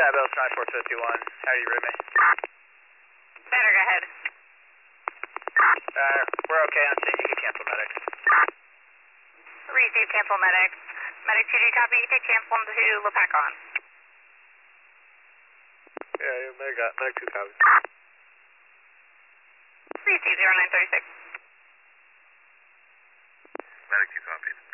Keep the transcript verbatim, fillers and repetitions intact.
Tab L nine four fifty-one. How do you read me? Better, go ahead. Uh, we're okay on scene. You can cancel medic. Receive, cancel medic. Medic two G copy, take cancel them to Lepacon. Yeah, yeah, medic got, medic two copy. Receive zero nine thirty-six. Medic two copies.